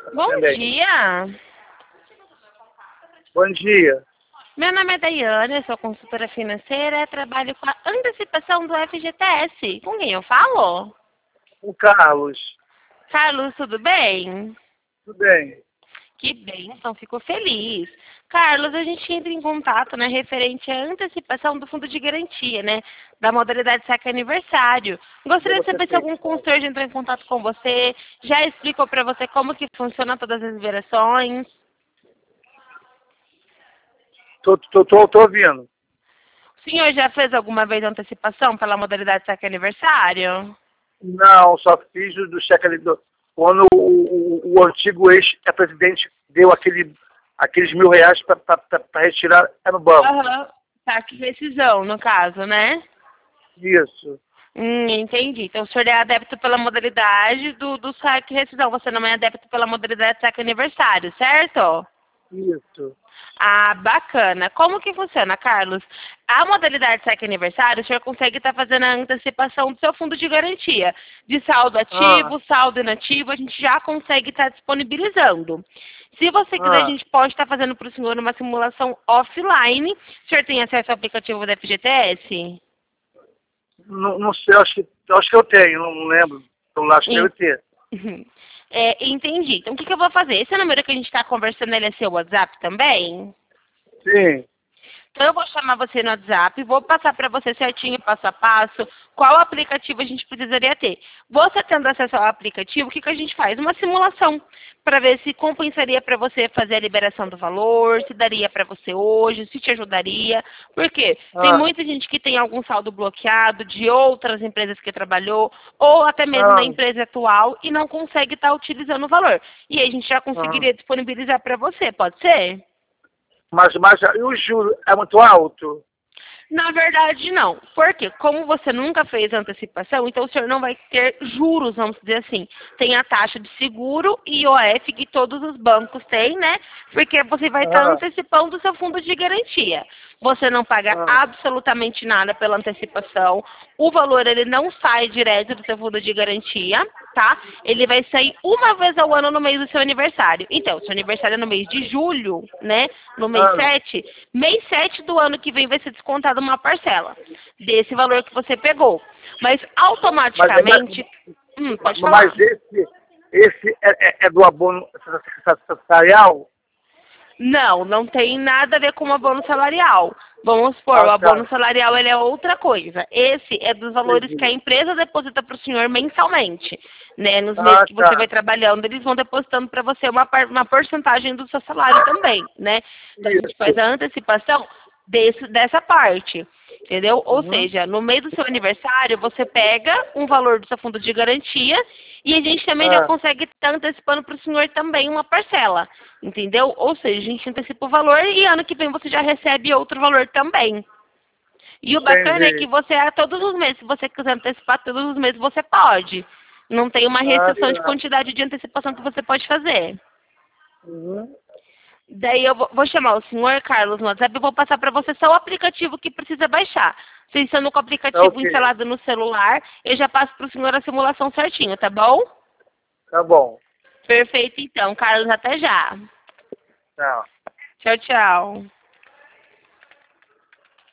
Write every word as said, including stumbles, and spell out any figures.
Bom Também. dia. Bom dia. Meu nome é Daiane, eu sou consultora financeira, trabalho com a antecipação do F G T S. Com quem eu falo? O Carlos. Carlos, tudo bem? Tudo bem? Que bem, então fico feliz. Carlos, a gente entra em contato, né, referente à antecipação do fundo de garantia, né, da modalidade saque aniversário. Gostaria de Você saber se fez. algum consultor já entrou em contato com você, já explicou para você como que funciona todas as liberações. Tô, tô, tô, tô ouvindo. O senhor já fez alguma vez antecipação pela modalidade saque aniversário? Não, só fiz o do cheque ali do, quando o, o, o antigo ex-presidente deu aquele, aqueles mil reais para retirar é no banco. Aham. Saque rescisão, no caso, né? Isso. Hum, entendi. Então o senhor é adepto pela modalidade do, do saque rescisão. Você não é adepto pela modalidade saque aniversário, certo? Isso. Ah, bacana. Como que funciona, Carlos? A modalidade saque aniversário, o senhor consegue estar fazendo a antecipação do seu fundo de garantia. De saldo Ah, ativo, saldo inativo, a gente já consegue estar disponibilizando. Se você quiser, a ah. gente pode estar fazendo para o senhor uma simulação offline. O senhor tem acesso ao aplicativo da F G T S? Não, não sei, acho que, acho que eu tenho, não lembro. Então, acho que deve ter. É, entendi. Então, o que, que eu vou fazer? Esse número que a gente está conversando, ele é seu WhatsApp também? Sim. Então, eu vou chamar você no WhatsApp, vou passar para você certinho, passo a passo, qual aplicativo a gente precisaria ter. Você tendo acesso ao aplicativo, o que, que a gente faz? Uma simulação, para ver se compensaria para você fazer a liberação do valor, se daria para você hoje, se te ajudaria. Por quê? Tem Ah, muita gente que tem algum saldo bloqueado de outras empresas que trabalhou, ou até mesmo da ah, empresa atual, e não consegue estar utilizando o valor. E aí a gente já ah. conseguiria disponibilizar para você, pode ser? Mas, mas e o juro é muito alto? Na verdade, não. Porque como você nunca fez antecipação, então o senhor não vai ter juros, vamos dizer assim. Tem a taxa de seguro e I O F que todos os bancos têm, né? Porque você vai estar Ah, antecipando o seu fundo de garantia. Você não paga ah, absolutamente nada pela antecipação. O valor, ele não sai direto do seu fundo de garantia, tá? Ele vai sair uma vez ao ano no mês do seu aniversário. Então, seu aniversário é no mês de julho, né? No mês ah. sete. Mês sete do ano que vem vai ser descontado uma parcela desse valor que você pegou. Mas Mas, automaticamente... Hum, mas, pode falar. mas esse, esse é, é- é do abono salarial? Não, não tem nada a ver com o abono salarial. Vamos supor, o Ah, abono tá. salarial ele é outra coisa. Esse é dos valores que a Entendi. empresa deposita para o senhor mensalmente. Né? Nos meses Ah, que você vai tá. trabalhando, eles vão depositando para você uma, par- uma porcentagem do seu salário também. Né? Então a gente faz Isso. a antecipação desse, dessa parte. Entendeu? Ou Uhum. seja, no meio do seu aniversário, você pega um valor do seu fundo de garantia e a gente também já Ah, consegue estar antecipando para o senhor também uma parcela. Entendeu? Ou seja, a gente antecipa o valor e ano que vem você já recebe outro valor também. E o bacana é que entendi. você, a todos os meses, se você quiser antecipar todos os meses, você pode. Não tem uma Ah, restrição de tá. quantidade de antecipação que você pode fazer. Uhum. Daí eu vou vou chamar o senhor Carlos no WhatsApp e vou passar para você só o aplicativo que precisa baixar. Vocês estando com o Tá aplicativo ok. instalado no celular, eu já passo para o senhor a simulação certinho, tá bom? Tá bom. Perfeito então, Carlos, até já. Tchau. Tchau, tchau.